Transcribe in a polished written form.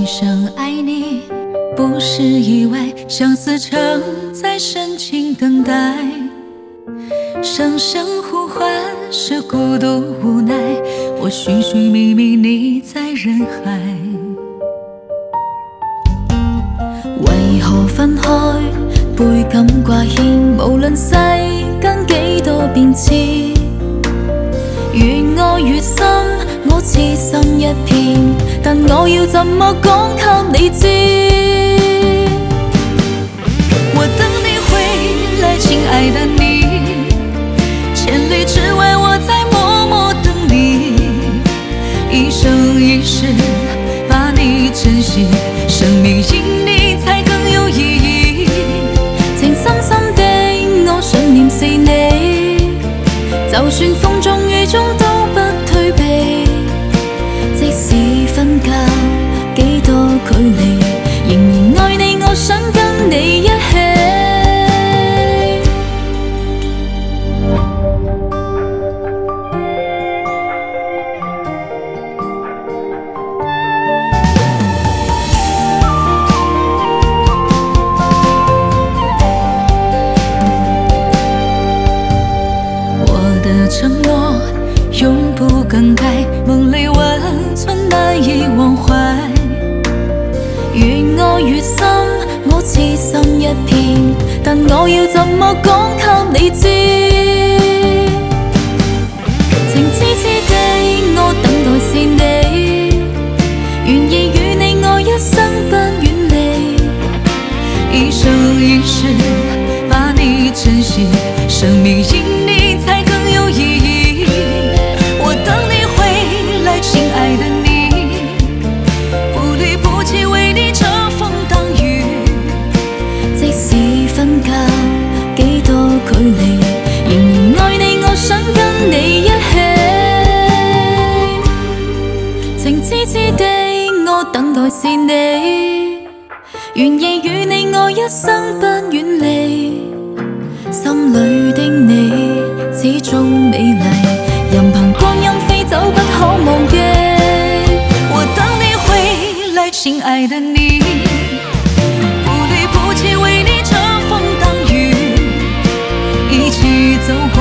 生爱你不是意外，相思常在深情等待，声声呼唤是孤独无奈，我寻寻觅觅你在人海，為何分開倍感掛牽，無論世間幾多變遷，越愛越深，我痴心一片，但我要怎麼講給你知？我等你回來，親愛的你，千里之外我在默默等你，一生一世把你珍惜，生命因你才更有意義。情深深的我信念是你，就算風中雨中都不退避，即使分隔幾多距離，仍然愛你，我想跟你一起。承诺永不更改，夢裏溫存難以忘懷，越愛越深，我痴心一片，但我要怎麼講給你知？情痴痴的我等待是你，願意與你愛一生不遠離，一生一世把你珍惜，生命因你才更有意義。我等你回來，親愛的你，不離不棄為你遮風擋雨，即使分隔幾多距離，仍然愛你，我想跟你一起。情痴痴的我等待是你，願意與你愛一生不遠離，心裏的你始終美麗，任憑光陰飛走不可忘記。我等你回來，親愛的你，不離不棄為你遮風擋雨，一起走過